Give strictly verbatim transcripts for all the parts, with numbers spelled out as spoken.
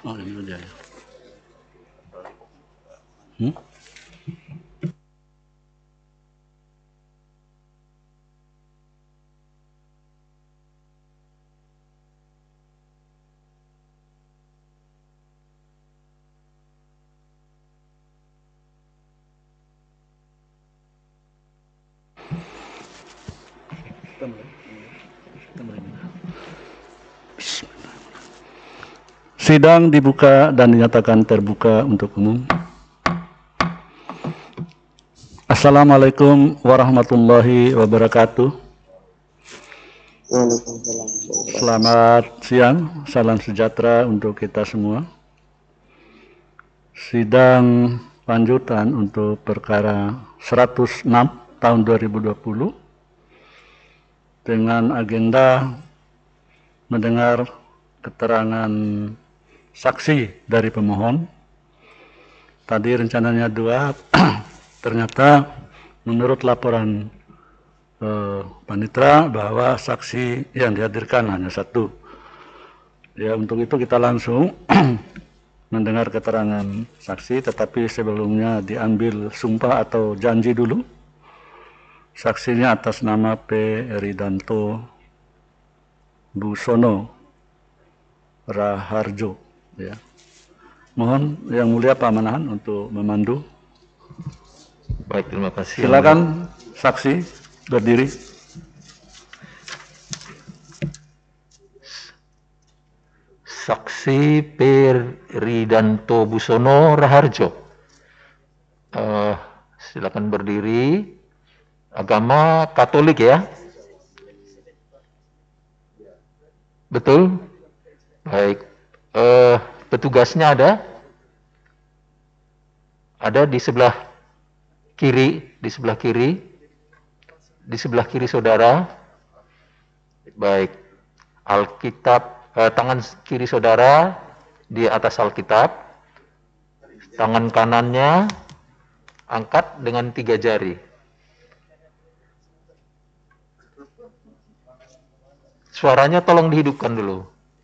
Oh, ini udah ya. Hmm? Sidang dibuka dan dinyatakan terbuka untuk umum. Assalamualaikum warahmatullahi wabarakatuh. Selamat siang, salam sejahtera untuk kita semua. Sidang lanjutan untuk perkara seratus enam tahun dua ribu dua puluh dengan agenda mendengar keterangan saksi dari pemohon. Tadi rencananya dua, ternyata menurut laporan eh, panitera bahwa saksi yang dihadirkan hanya satu. Ya, untuk itu kita langsung mendengar keterangan saksi, tetapi sebelumnya diambil sumpah atau janji dulu. Saksinya atas nama P. Ridanto Busono Raharjo. Ya. Mohon Yang Mulia Pak Manahan untuk memandu. Baik, terima kasih. Silakan saksi berdiri. Saksi P. Ridanto Busono Raharjo. Uh, silakan berdiri. Agama Katolik ya? Betul? Baik. Uh, petugasnya ada? Ada di sebelah kiri, di sebelah kiri, di sebelah kiri saudara. Baik. Alkitab, eh, tangan kiri saudara di atas Alkitab. Tangan kanannya angkat dengan tiga jari. Suaranya tolong dihidupkan dulu.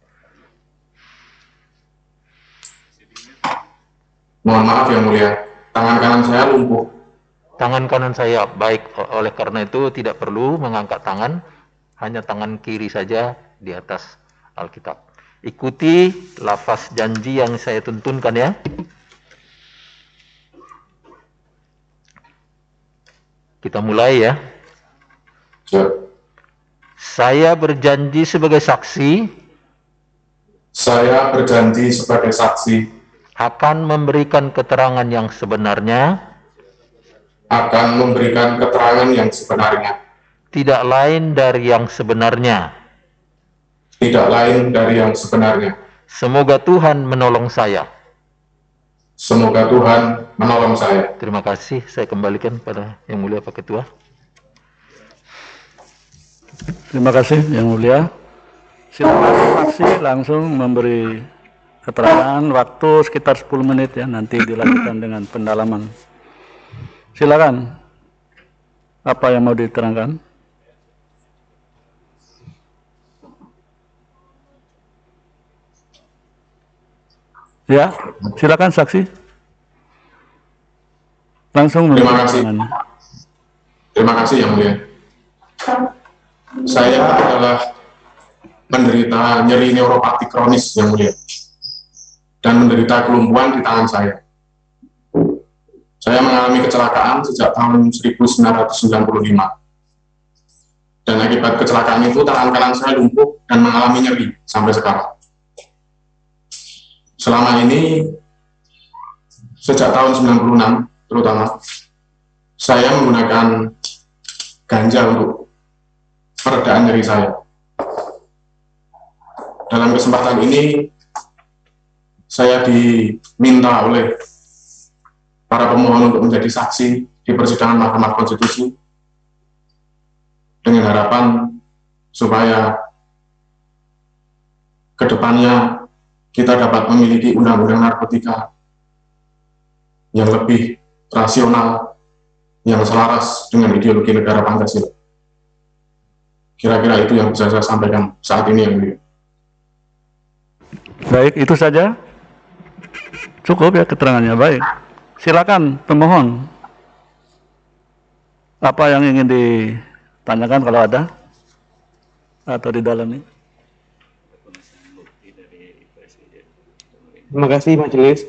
Mohon maaf Yang Mulia, tangan kanan saya lumpuh. Tangan kanan saya, baik, oleh karena itu tidak perlu mengangkat tangan, hanya tangan kiri saja di atas Alkitab. Ikuti lafaz janji yang saya tuntunkan ya. Kita mulai ya. Siap. Saya berjanji sebagai saksi. Saya berjanji sebagai saksi. Akan memberikan keterangan yang sebenarnya. Akan memberikan keterangan yang sebenarnya. Tidak lain dari yang sebenarnya. Tidak lain dari yang sebenarnya. Semoga Tuhan menolong saya. Semoga Tuhan menolong saya. Terima kasih. Saya kembalikan pada Yang Mulia Pak Ketua. Terima kasih Yang Mulia. Silakan saksi langsung memberi keterangan, waktu sekitar sepuluh menit ya, nanti dilanjutkan dengan pendalaman. Silakan. Apa yang mau diterangkan? Ya, silakan saksi. Langsung memberi Terima kasih. keterangan. Terima kasih Yang Mulia. Saya adalah penderita nyeri neuropati kronis Yang Mulia, dan menderita kelumpuhan di tangan saya. Saya mengalami kecelakaan sejak tahun seribu sembilan ratus sembilan puluh lima. Dan akibat kecelakaan itu tangan kanan saya lumpuh dan mengalami nyeri sampai sekarang. Selama ini, sejak tahun sembilan puluh enam terutama, saya menggunakan ganja untuk peredaan nyeri saya. Dalam kesempatan ini, saya diminta oleh para pemohon untuk menjadi saksi di persidangan Mahkamah Konstitusi dengan harapan supaya ke depannya kita dapat memiliki undang-undang narkotika yang lebih rasional, yang selaras dengan ideologi negara Pancasila. Kira-kira itu yang bisa saya sampaikan saat ini, Yang Mulia. Baik, itu saja Cukup ya keterangannya, baik. Silakan pemohon. Apa yang ingin ditanyakan kalau ada? Atau di dalam ini? Terima kasih majelis.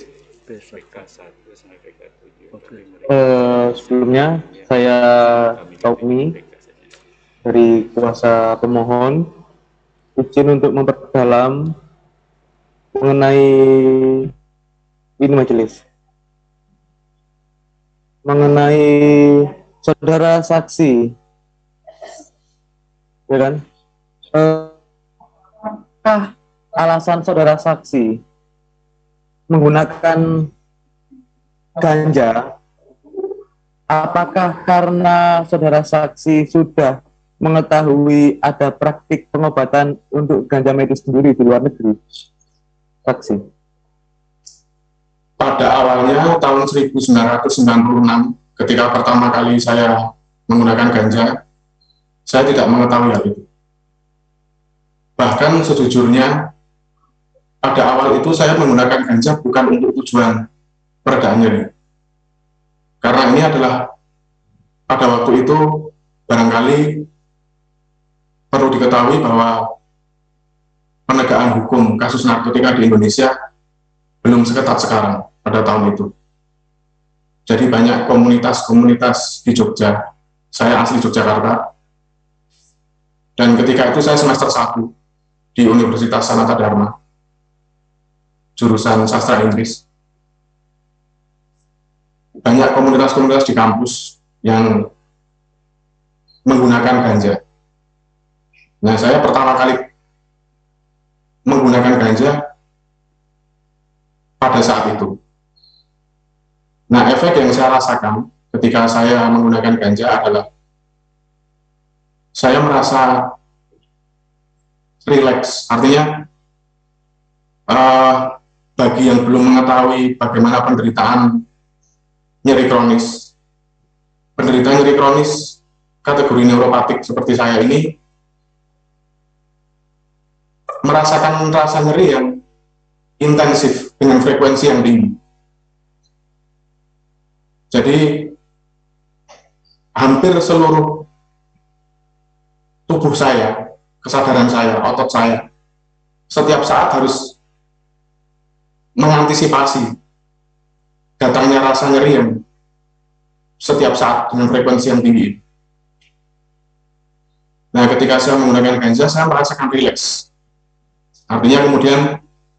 Eh, sebelumnya saya Tommy dari kuasa pemohon izin untuk memperdalam mengenai ini majelis, mengenai saudara saksi, ya kan? Eh, apakah alasan saudara saksi menggunakan ganja? Apakah karena saudara saksi sudah mengetahui ada praktik pengobatan untuk ganja medis sendiri di luar negeri? Saksi. Pada awalnya tahun seribu sembilan ratus sembilan puluh enam, ketika pertama kali saya menggunakan ganja, saya tidak mengetahui hal itu. Bahkan sejujurnya, pada awal itu saya menggunakan ganja bukan untuk tujuan peredaan nyeri. Karena ini adalah, pada waktu itu, barangkali perlu diketahui bahwa penegakan hukum kasus narkotika di Indonesia belum seketat sekarang pada tahun itu. Jadi banyak komunitas-komunitas di Jogja, saya asli Yogyakarta, dan ketika itu saya semester satu di Universitas Sanata Dharma, jurusan sastra Inggris. Banyak komunitas-komunitas di kampus yang menggunakan ganja. Nah, saya pertama kali menggunakan ganja pada saat itu. Nah, efek yang saya rasakan ketika saya menggunakan ganja adalah saya merasa rileks. Artinya, uh, bagi yang belum mengetahui bagaimana penderitaan nyeri kronis, penderita nyeri kronis kategori neuropatik seperti saya ini merasakan rasa nyeri yang intensif dengan frekuensi yang tinggi. Jadi hampir seluruh tubuh saya, kesadaran saya, otot saya, setiap saat harus mengantisipasi datangnya rasa nyeri yang setiap saat dengan frekuensi yang tinggi. Nah, ketika saya menggunakan ganja, saya merasakan rileks. Artinya kemudian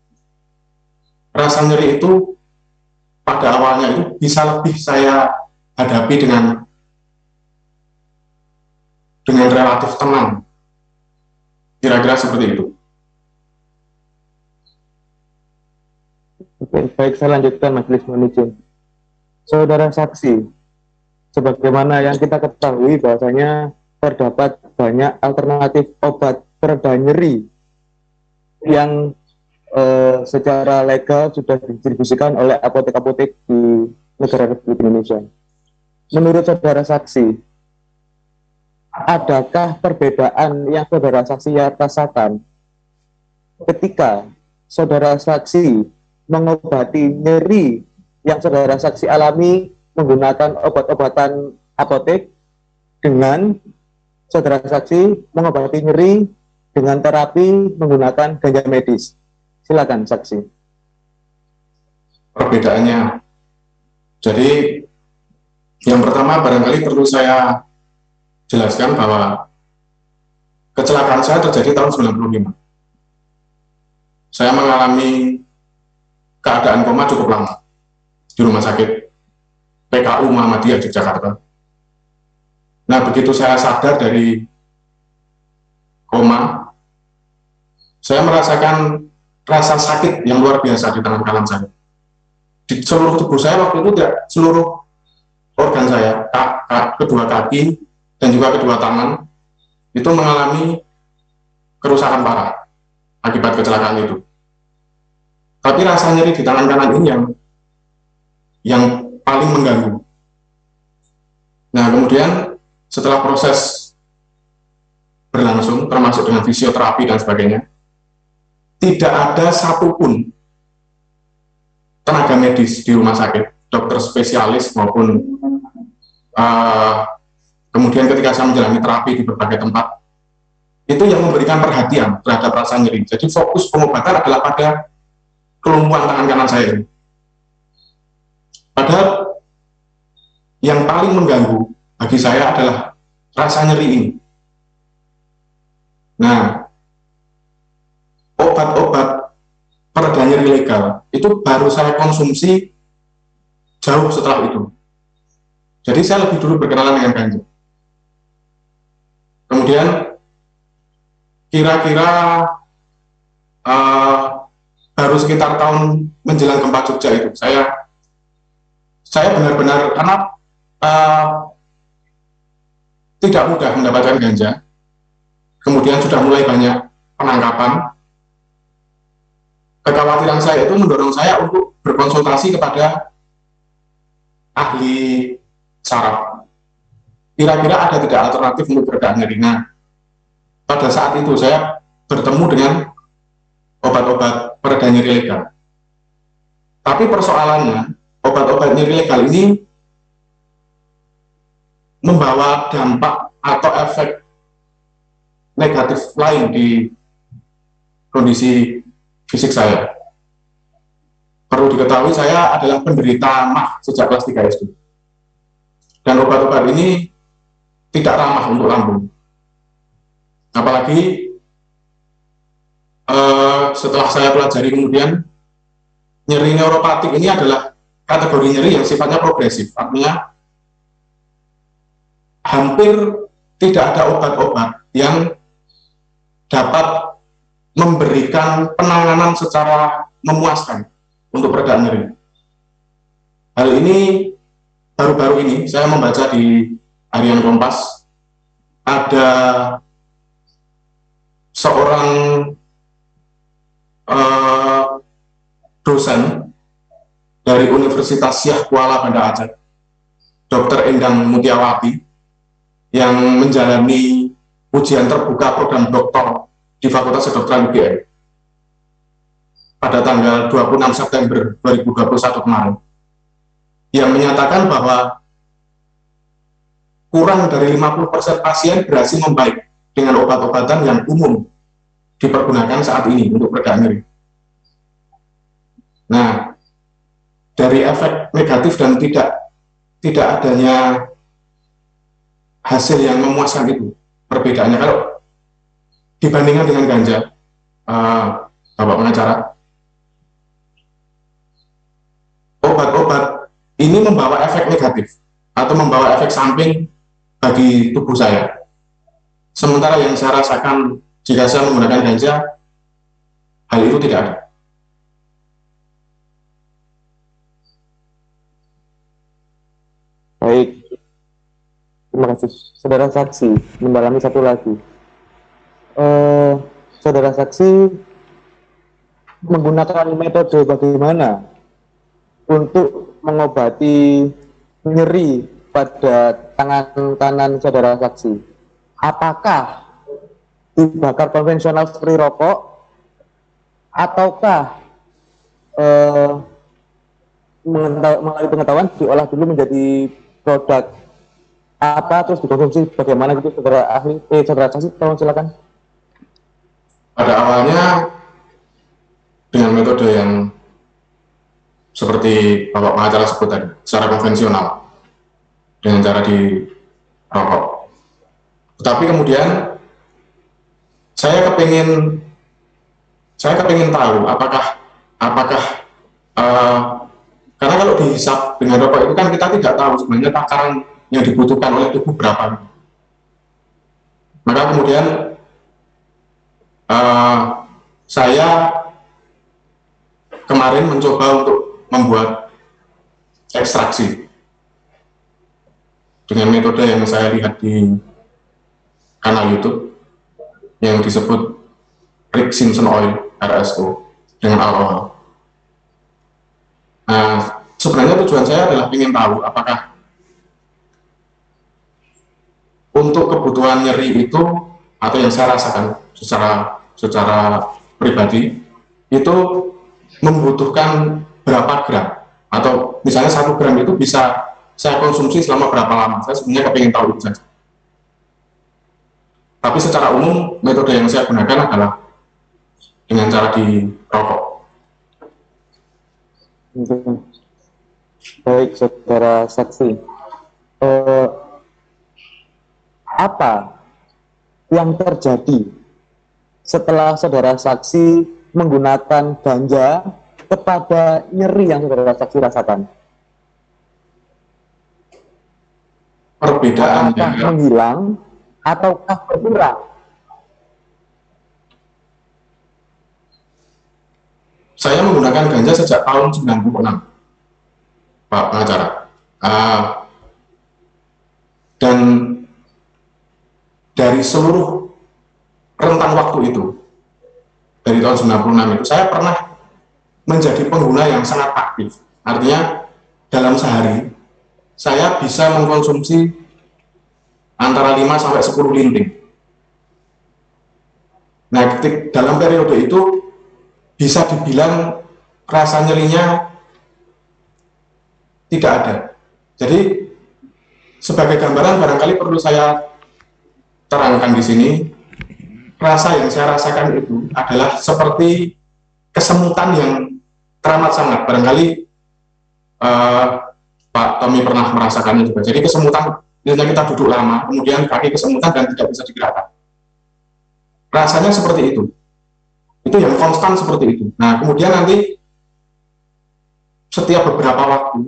rasa nyeri itu pada awalnya itu bisa lebih saya hadapi dengan dengan relatif tenang. Kira-kira seperti itu. Oke, baik, saya lanjutkan majelis mohon izin. Saudara saksi, sebagaimana yang kita ketahui bahwasanya terdapat banyak alternatif obat pereda nyeri yang eh, secara legal sudah didistribusikan oleh apotek-apotek di negara Republik Indonesia. Menurut saudara saksi, adakah perbedaan yang saudara saksi rasakan ketika saudara saksi mengobati nyeri yang saudara saksi alami menggunakan obat-obatan apotek dengan saudara saksi mengobati nyeri dengan terapi menggunakan ganja medis? Silakan saksi. Perbedaannya, jadi yang pertama barangkali perlu saya jelaskan bahwa kecelakaan saya terjadi tahun sembilan puluh lima. Saya mengalami keadaan koma cukup lama di rumah sakit P K U Muhammadiyah di Jakarta. Nah, begitu saya sadar dari koma, saya merasakan rasa sakit yang luar biasa di tangan kanan saya. Di seluruh tubuh saya waktu itu tidak, seluruh organ saya, kak, kak, kedua kaki dan juga kedua tangan itu mengalami kerusakan parah akibat kecelakaan itu. Tapi rasa nyeri di tangan kanan ini yang yang paling mengganggu. Nah, kemudian setelah proses berlangsung, termasuk dengan fisioterapi dan sebagainya, tidak ada satupun tenaga medis di rumah sakit, dokter spesialis maupun uh, kemudian ketika saya menjalani terapi di berbagai tempat, itu yang memberikan perhatian terhadap rasa nyeri. Jadi fokus pengobatan adalah pada kelumpuhan tangan kanan saya ini. Padahal yang paling mengganggu bagi saya adalah rasa nyeri ini. Nah, obat-obat pereda nyeri legal itu baru saya konsumsi jauh setelah itu. Jadi saya lebih dulu berkenalan dengan ganja. Kemudian kira-kira uh, baru sekitar tahun menjelang gempa Jogja itu, saya saya benar-benar karena uh, tidak mudah mendapatkan ganja. Kemudian sudah mulai banyak penangkapan. Kekhawatiran saya itu mendorong saya untuk berkonsultasi kepada ahli saraf. Kira-kira ada tidak alternatif untuk pereda nyeri. Nah, pada saat itu saya bertemu dengan obat-obat pereda nyeri legal. Tapi persoalannya, obat-obat nyeri legal ini membawa dampak atau efek negatif lain di kondisi fisik saya. Perlu diketahui saya adalah penderita M A H sejak kelas tiga S D. Dan obat-obat ini tidak ramah untuk lambung. Apalagi uh, setelah saya pelajari kemudian, nyeri neuropatik ini adalah kategori nyeri yang sifatnya progresif. Artinya hampir tidak ada obat-obat yang dapat memberikan penanganan secara memuaskan untuk pereda nyeri. Hal ini baru-baru ini saya membaca di Harian Kompas, ada seorang uh, dosen dari Universitas Syah Kuala Banda Aceh, Dokter Endang Mutiawati, yang menjalani ujian terbuka program doktor di Fakultas Kedokteran U G M pada tanggal dua puluh enam September dua ribu dua puluh satu kemarin, yang menyatakan bahwa kurang dari lima puluh persen pasien berhasil membaik dengan obat-obatan yang umum dipergunakan saat ini untuk pereda nyeri. Nah, dari efek negatif dan tidak tidak adanya hasil yang memuaskan itu, perbedaannya kalau dibandingkan dengan ganja, uh, Bapak pengacara, obat-obat ini membawa efek negatif atau membawa efek samping bagi tubuh saya. Sementara yang saya rasakan jika saya menggunakan ganja, hal itu tidak ada. Baik, terima kasih. Saudara saksi, mendalami satu lagi. Uh, saudara saksi menggunakan metode bagaimana untuk mengobati nyeri pada tangan kanan saudara saksi? Apakah dibakar konvensional seperti rokok, ataukah uh, melalui pengetahuan diolah dulu menjadi produk apa terus dikonsumsi bagaimana gitu, saudara ahli, eh saudara saksi, tolong silakan. Pada awalnya dengan metode yang seperti Bapak pengacara sebut tadi, secara konvensional dengan cara di rokok. Tetapi kemudian saya kepingin saya kepingin tahu apakah apakah uh, karena kalau dihisap dengan rokok itu kan kita tidak tahu sebenarnya takaran yang dibutuhkan oleh tubuh berapa. Maka kemudian Uh, saya kemarin mencoba untuk membuat ekstraksi dengan metode yang saya lihat di kanal YouTube yang disebut Rick Simpson Oil R S O dengan alkohol. Nah, sebenarnya tujuan saya adalah ingin tahu apakah untuk kebutuhan nyeri itu atau yang saya rasakan secara secara pribadi itu membutuhkan berapa gram, atau misalnya satu gram itu bisa saya konsumsi selama berapa lama. Saya sebenarnya kepingin tahu itu saja. Tapi secara umum metode yang saya gunakan adalah dengan cara dirokok. Baik, saudara saksi. Eh, apa yang terjadi setelah saudara saksi menggunakan ganja kepada nyeri yang saudara saksi rasakan? Perbedaannya apakah menghilang ataukah berkurang? Saya menggunakan ganja sejak tahun sembilan puluh enam, Pak pengacara. Uh, dan dari seluruh rentang waktu itu, dari tahun sembilan puluh enam itu, saya pernah menjadi pengguna yang sangat aktif. Artinya, dalam sehari, saya bisa mengkonsumsi antara lima sampai sepuluh linting. Nah, ketika dalam periode itu, bisa dibilang rasa nyerinya tidak ada. Jadi, sebagai gambaran barangkali perlu saya terangkan di sini, rasa yang saya rasakan itu adalah seperti kesemutan yang teramat sangat. Barangkali uh, Pak Tommy pernah merasakannya juga. Jadi kesemutan, misalnya kita duduk lama, kemudian kaki kesemutan dan tidak bisa digerakkan. Rasanya seperti itu. Itu yang konstan seperti itu. Nah, kemudian nanti setiap beberapa waktu,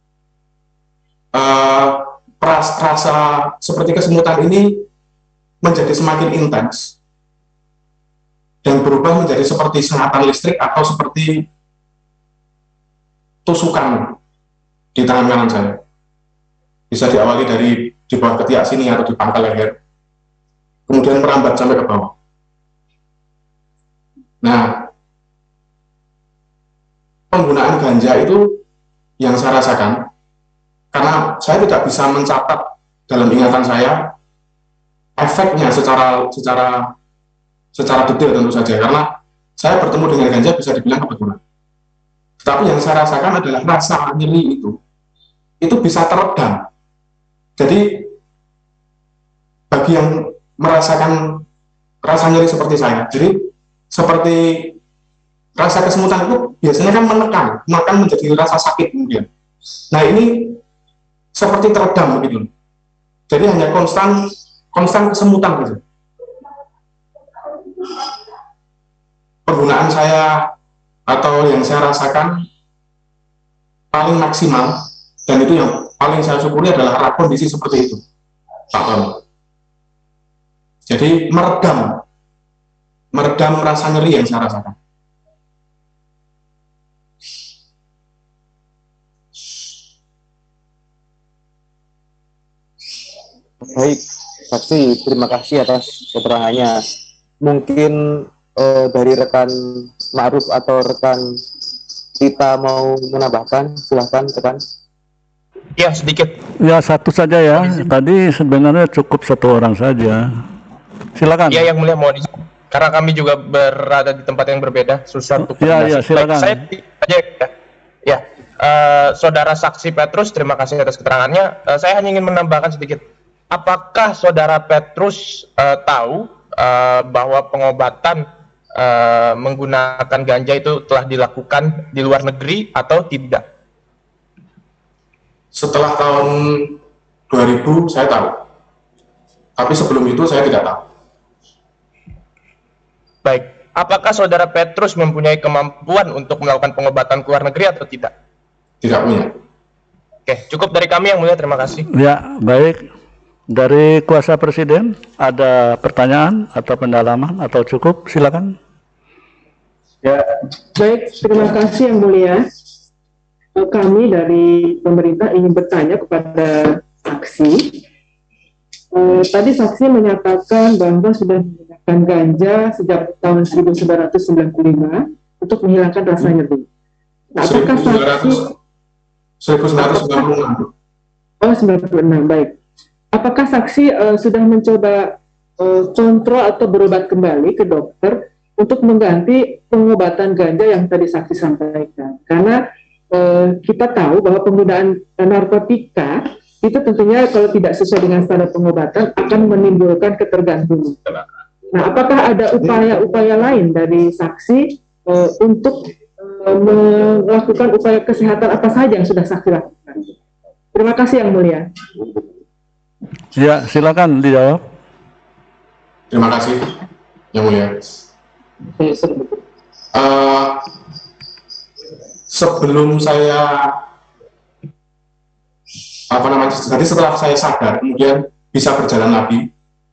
uh, rasa seperti kesemutan ini menjadi semakin intens dan berubah menjadi seperti sengatan listrik atau seperti tusukan di tangan kanan saya. Bisa diawali dari di bawah ketiak sini atau di pangkal leher, kemudian merambat sampai ke bawah. Nah, penggunaan ganja itu yang saya rasakan, karena saya tidak bisa mencatat dalam ingatan saya efeknya secara secara secara detail tentu saja, karena saya bertemu dengan ganja bisa dibilang kebetulan. Tapi yang saya rasakan adalah rasa nyeri itu, itu bisa teredam. Jadi bagi yang merasakan rasa nyeri seperti saya, jadi seperti rasa kesemutan itu biasanya kan menekan, makan menjadi rasa sakit kemudian. Nah ini seperti teredam begitu. Jadi hanya konstan konstan kesemutan gitu. Penggunaan saya atau yang saya rasakan paling maksimal, dan itu yang paling saya syukuri adalah kondisi seperti itu, Pak Tom. Jadi meredam, meredam rasa nyeri yang saya rasakan. Baik, saksi, terima kasih atas keterangannya. Mungkin eh, dari rekan Ma'ruf atau rekan kita mau menambahkan, silahkan rekan. Ya, sedikit. Ya, satu saja ya. Tadi sebenarnya cukup satu orang saja. Silakan. Ya, yang mulia mohon izin. Karena kami juga berada di tempat yang berbeda, susah untuk ya, ya, silakan. Baik, saya aja ya. Ya, uh, saudara saksi Petrus, terima kasih atas keterangannya. Uh, saya hanya ingin menambahkan sedikit. Apakah saudara Petrus uh, tahu uh, bahwa pengobatan uh, menggunakan ganja itu telah dilakukan di luar negeri atau tidak? Setelah tahun dua ribu saya tahu, tapi sebelum itu saya tidak tahu. Baik, apakah saudara Petrus mempunyai kemampuan untuk melakukan pengobatan ke luar negeri atau tidak? Tidak punya. Oke, cukup dari kami yang mulia, terima kasih. Ya, baik. Dari kuasa Presiden, ada pertanyaan atau pendalaman atau cukup? Silakan. Ya, baik, terima kasih yang mulia. Kami dari pemerintah ingin bertanya kepada saksi. Eh, tadi saksi menyatakan bahwa sudah menggunakan ganja sejak tahun seribu sembilan ratus sembilan puluh lima untuk menghilangkan rasa nyeri. Nah, apakah saksi seribu sembilan ratus sembilan puluh enam? Oh, sembilan puluh enam, baik. Apakah saksi uh, sudah mencoba uh, kontrol atau berobat kembali ke dokter untuk mengganti pengobatan ganja yang tadi saksi sampaikan? Karena eh, kita tahu bahwa penggunaan narkotika itu tentunya kalau tidak sesuai dengan standar pengobatan akan menimbulkan ketergantungan. Nah, apakah ada upaya-upaya lain dari saksi eh, untuk eh, melakukan upaya kesehatan apa saja yang sudah saksi lakukan? Terima kasih Yang Mulia. Ya, silakan dijawab. Terima kasih Yang Mulia. Uh, sebelum saya apa namanya, jadi setelah saya sadar kemudian bisa berjalan lagi,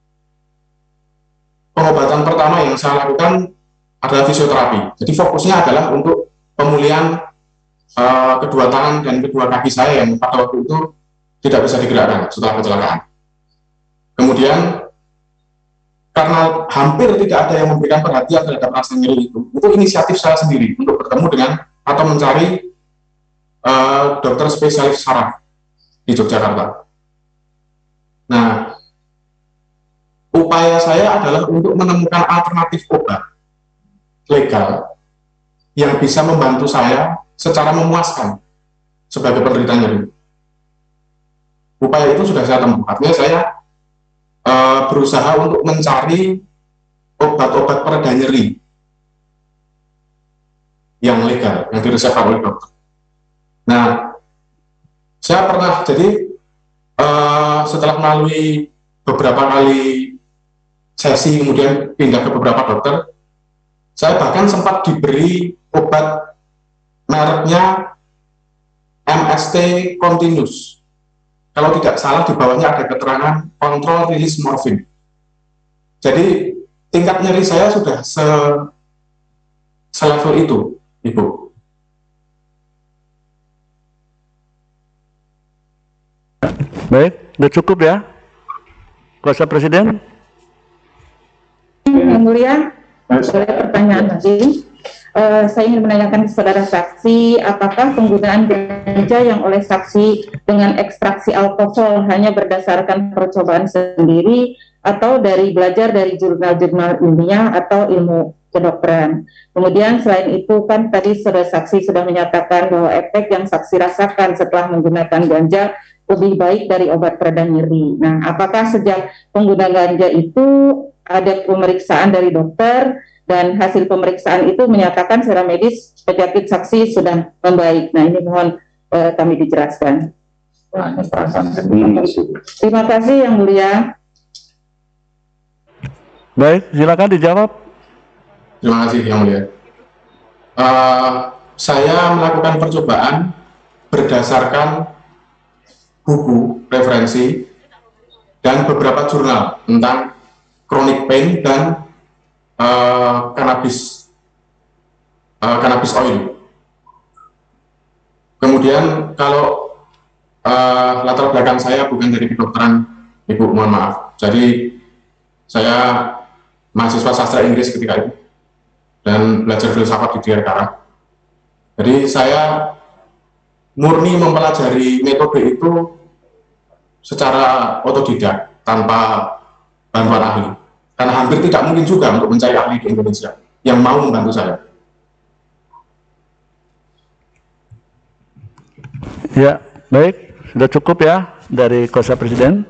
pengobatan pertama yang saya lakukan adalah fisioterapi. Jadi fokusnya adalah untuk pemulihan uh, kedua tangan dan kedua kaki saya yang pada waktu itu tidak bisa digerakkan setelah kecelakaan. Kemudian karena hampir tidak ada yang memberikan perhatian terhadap rasa nyeri itu, itu inisiatif saya sendiri untuk bertemu dengan atau mencari uh, dokter spesialis saraf di Yogyakarta. Nah, upaya saya adalah untuk menemukan alternatif obat legal yang bisa membantu saya secara memuaskan sebagai penderita nyeri. Upaya itu sudah saya temukan. Artinya saya uh, berusaha untuk mencari obat-obat pereda nyeri yang legal, yang diresepkan oleh dokter. Nah, saya pernah, jadi uh, setelah melalui beberapa kali sesi, kemudian pindah ke beberapa dokter, saya bahkan sempat diberi obat mereknya M S T Continuous. Kalau tidak salah di bawahnya ada keterangan kontrol rilis morfin. Jadi tingkat nyeri saya sudah se selevel itu, Ibu. Baik, sudah cukup ya, Kuasa Presiden. Yang Mulia, saya pertanyaan lagi. Uh, saya ingin menanyakan ke saudara saksi, apakah penggunaan ganja yang oleh saksi dengan ekstraksi alkohol hanya berdasarkan percobaan sendiri atau dari belajar dari jurnal-jurnal ilmiah atau ilmu kedokteran? Kemudian selain itu kan tadi saudara saksi sudah menyatakan bahwa efek yang saksi rasakan setelah menggunakan ganja lebih baik dari obat pereda nyeri. Nah, apakah sejak pengguna ganja itu ada pemeriksaan dari dokter dan hasil pemeriksaan itu menyatakan secara medis penyakit saksi sudah membaik? Nah, ini mohon eh, kami dijelaskan. Terima kasih Yang Mulia. Baik, silakan dijawab. Terima kasih Yang Mulia. Uh, saya melakukan percobaan berdasarkan buku referensi dan beberapa jurnal tentang chronic pain dan uh, cannabis uh, cannabis oil. Kemudian kalau uh, latar belakang saya bukan dari kedokteran, Ibu, mohon maaf. Jadi saya mahasiswa sastra Inggris ketika itu dan belajar filsafat di Jakarta. Jadi saya murni mempelajari metode itu secara otodidak tanpa bantuan ahli, karena hampir tidak mungkin juga untuk mencari ahli di Indonesia yang mau membantu saya. Ya, baik, sudah cukup ya dari Kuasa Presiden.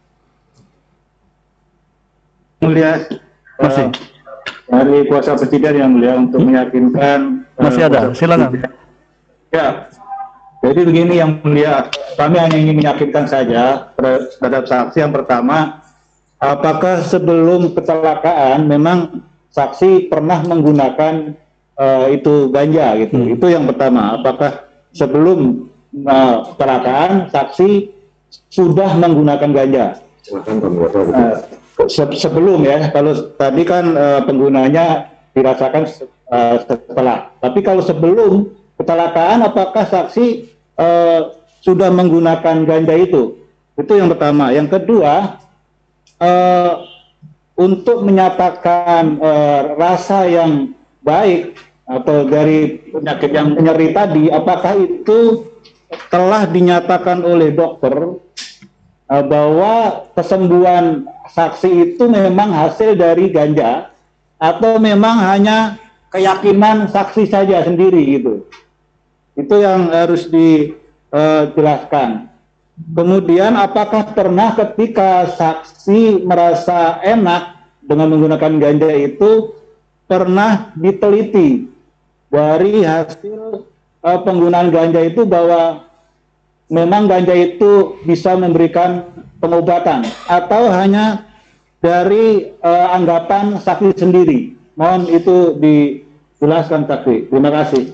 Mulia, Masih, uh, dari Kuasa Presiden yang mulia untuk meyakinkan. masih uh, ada, Kuasa silakan. Presiden. Ya, jadi begini Yang Mulia, kami hanya ingin meyakinkan saja terhadap saksi. Yang pertama, apakah sebelum kecelakaan memang saksi pernah menggunakan uh, itu ganja gitu? Hmm. Itu yang pertama. Apakah sebelum uh, kecelakaan saksi sudah menggunakan ganja? Uh, se sebelum ya. Kalau tadi kan uh, penggunanya dirasakan uh, setelah. Tapi kalau sebelum kecelakaan, apakah saksi uh, sudah menggunakan ganja itu? Itu yang pertama. Yang kedua, uh, untuk menyatakan uh, rasa yang baik atau dari penyakit yang nyeri tadi, apakah itu telah dinyatakan oleh dokter uh, bahwa kesembuhan saksi itu memang hasil dari ganja atau memang hanya keyakinan saksi saja sendiri gitu? Itu yang harus dijelaskan. Kemudian apakah pernah ketika saksi merasa enak dengan menggunakan ganja itu pernah diteliti dari hasil uh, penggunaan ganja itu bahwa memang ganja itu bisa memberikan pengobatan atau hanya dari uh, anggapan saksi sendiri? Mohon itu dijelaskan saksi. Terima kasih.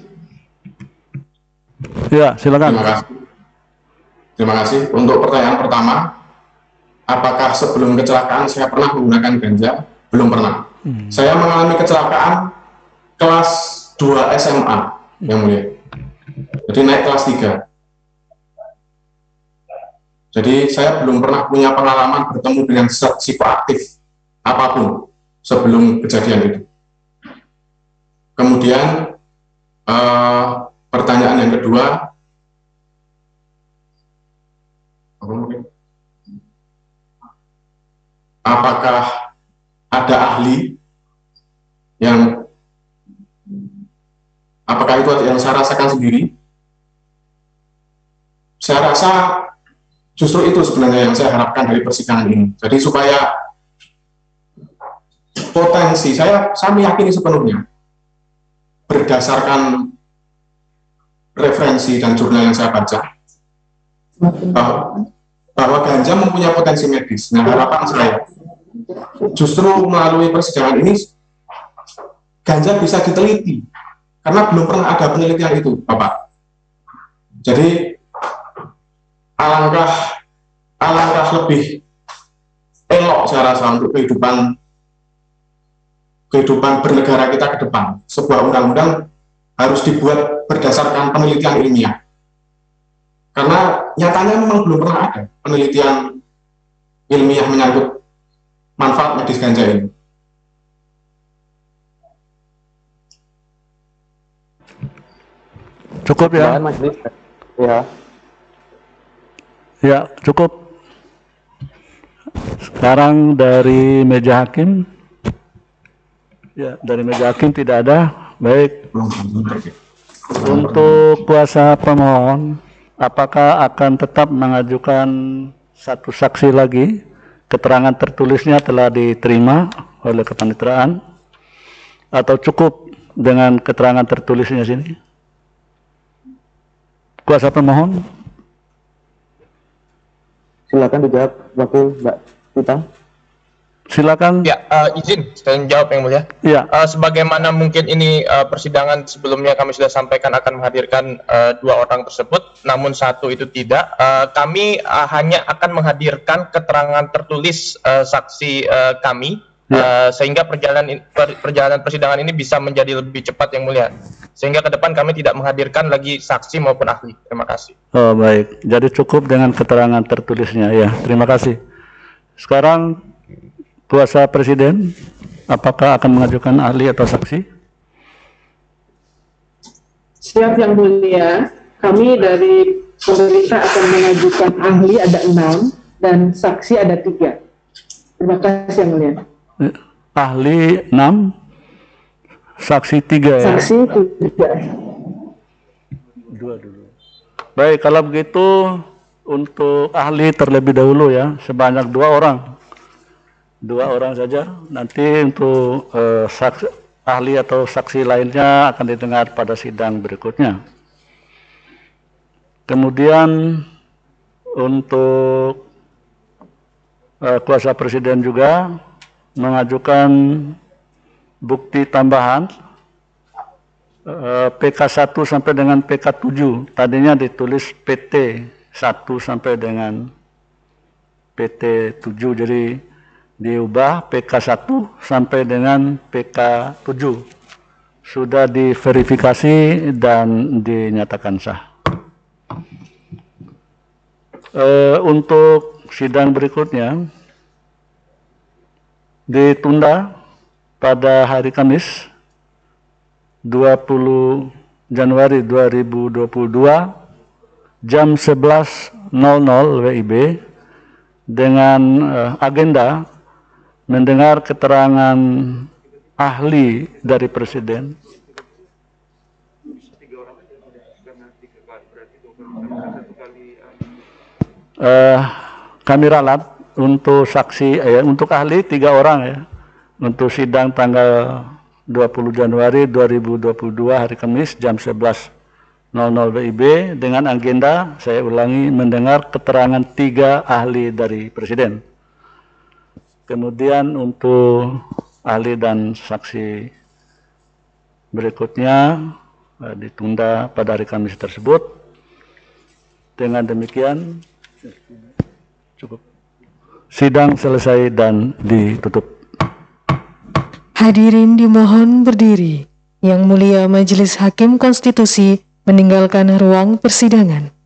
Ya, silakan. Terima kasih. Terima kasih. Untuk pertanyaan pertama, apakah sebelum kecelakaan saya pernah menggunakan ganja? Belum pernah. Hmm. Saya mengalami kecelakaan kelas dua S M A, yang mulia. Jadi naik kelas tiga. Jadi saya belum pernah punya pengalaman bertemu dengan zat psikoaktif apapun sebelum kejadian itu. Kemudian eh, pertanyaan yang kedua, apakah ada ahli yang, apakah itu yang saya rasakan sendiri? Saya rasa justru itu sebenarnya yang saya harapkan dari persidangan ini. Jadi supaya potensi, saya, saya meyakini sepenuhnya berdasarkan referensi dan jurnal yang saya baca bahwa, bahwa ganja mempunyai potensi medis. Nah, harapan saya justru melalui persidangan ini ganja bisa diteliti karena belum pernah ada penelitian itu, Bapak. Jadi alangkah alangkah lebih elok saya rasa untuk kehidupan kehidupan bernegara kita ke depan. Sebuah undang-undang harus dibuat berdasarkan penelitian ilmiah. Karena nyatanya memang belum pernah ada penelitian ilmiah menyangkut manfaat medis ganja ini. Cukup ya? Ya. Ya, cukup. Sekarang dari meja hakim. Ya, dari meja hakim tidak ada. Baik. Untuk kuasa pemohon, apakah akan tetap mengajukan satu saksi lagi? Keterangan tertulisnya telah diterima oleh kepaniteraan atau cukup dengan keterangan tertulisnya sini? Kuasa pemohon? Silakan dijawab Wakil Mbak Tita. Silakan. Ya, uh, izin saya jawab yang mulia. Ya. Uh, sebagaimana mungkin ini uh, persidangan sebelumnya kami sudah sampaikan akan menghadirkan uh, dua orang tersebut, namun satu itu tidak. Uh, kami uh, hanya akan menghadirkan keterangan tertulis uh, saksi uh, kami, ya. uh, sehingga perjalanan per, perjalanan persidangan ini bisa menjadi lebih cepat yang mulia. Sehingga ke depan kami tidak menghadirkan lagi saksi maupun ahli. Terima kasih. Oh baik, jadi cukup dengan keterangan tertulisnya ya. Terima kasih. Sekarang kuasa presiden, apakah akan mengajukan ahli atau saksi? Siap yang mulia, kami dari pemerintah akan mengajukan ahli ada enam dan saksi ada tiga. Terima kasih yang mulia. Ahli enam, saksi tiga ya? Saksi tiga. Dua dulu. Baik, kalau begitu untuk ahli terlebih dahulu ya, sebanyak dua orang. Dua orang saja, nanti untuk eh, saksi, ahli atau saksi lainnya akan didengar pada sidang berikutnya. Kemudian untuk eh, kuasa presiden juga mengajukan bukti tambahan eh, P K satu sampai dengan P K tujuh. Tadinya ditulis P T satu sampai dengan P T tujuh, jadi diubah P K satu sampai dengan P K tujuh. Sudah diverifikasi dan dinyatakan sah. E, untuk sidang berikutnya ditunda pada hari Kamis dua puluh Januari dua ribu dua puluh dua jam sebelas nol nol W I B dengan uh, agenda mendengar keterangan ahli dari Presiden. Uh, kami ralat untuk saksi, eh, untuk ahli tiga orang ya, untuk sidang tanggal dua puluh Januari dua ribu dua puluh dua hari Kamis jam sebelas nol nol W I B dengan agenda, saya ulangi, mendengar keterangan tiga ahli dari Presiden. Kemudian untuk ahli dan saksi berikutnya eh, ditunda pada hari Kamis tersebut. Dengan demikian cukup. Sidang selesai dan ditutup. Hadirin dimohon berdiri. Yang Mulia Majelis Hakim Konstitusi meninggalkan ruang persidangan.